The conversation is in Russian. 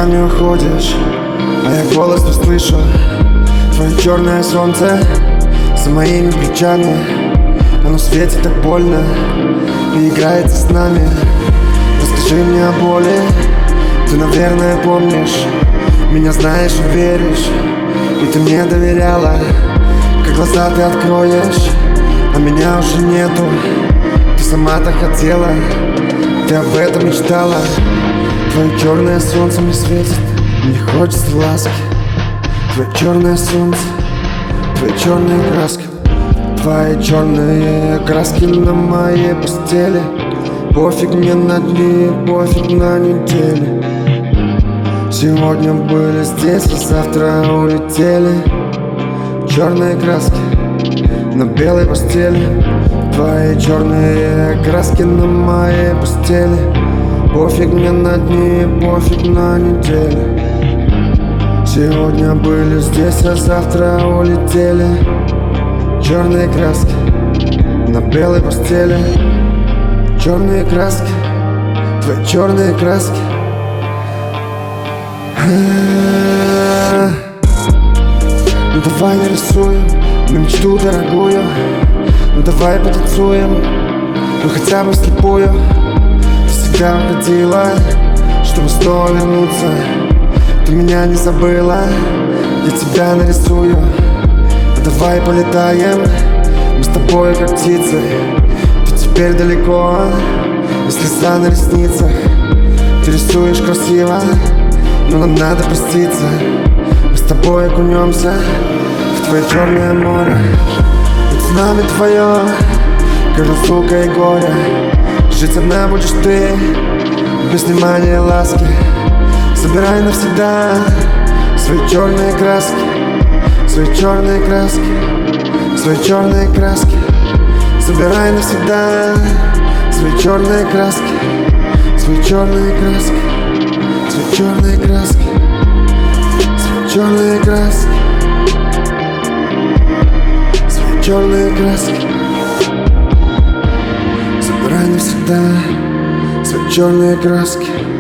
ночами уходишь, а я голос не слышу. Твое черное солнце за моими плечами, оно светит так больно и играет с нами. Расскажи мне о боли, ты, наверное, помнишь. Меня знаешь и веришь, и ты мне доверяла. Как глаза ты откроешь, а меня уже нету. Ты сама так хотела, ты об этом мечтала. Твое черное солнце мне светит, мне хочется ласки. Твое черное солнце, твои черные краски. Твои черные краски на моей постели. Пофиг мне на дни, пофиг на недели. Сегодня были здесь, а завтра улетели. Черные краски на белой постели. Твои черные краски на моей постели. Пофиг мне на дни, пофиг на недели. Сегодня были здесь, а завтра улетели. Черные краски на белой постели. Черные краски, твои черные краски. Ну давай нарисуем на мечту дорогую. Ну давай потанцуем, ну хотя бы вслепую. Ты всегда уходила, чтобы снова вернуться. Ты меня не забыла, я тебя нарисую. А давай полетаем, мы с тобой как птицы. Ты теперь далеко, и слеза на ресницах. Ты рисуешь красиво, но нам надо проститься. Мы с тобой окунемся в твое черное море. Ведь с нами твое, как разлука и горе. Жить одна будешь ты, без внимания и ласки. Собирай навсегда свои черные краски, свои черные краски, свои черные краски. Собирай навсегда свои черные краски, свои черные краски, свои черные краски, свои черные краски, свои черные краски. Собирай навсегда свои черные краски.